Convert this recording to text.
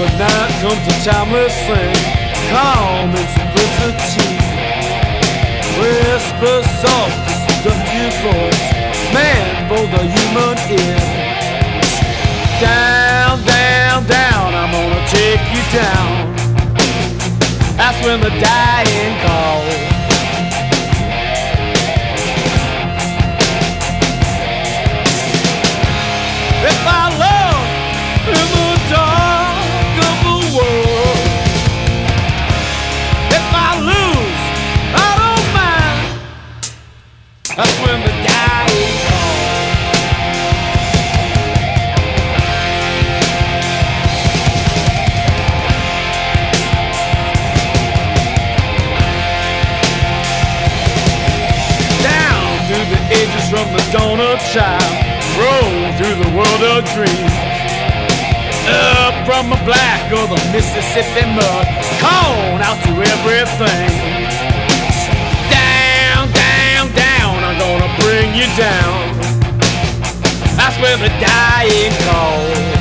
Night comes a timeless thing, calm and simplicity. Whisper soft, seductive voice, man for the human ear. Down, down, down, I'm gonna take you down. That's when the dying call. If I love in the dark of the world, if I lose, I don't mind. That's when the dying call. Down through the ages from the dawn of child, roll through the world of dreams. Up from the black of the Mississippi mud, call out to everything. Down, down, down, I'm gonna bring you down. That's where the dying call.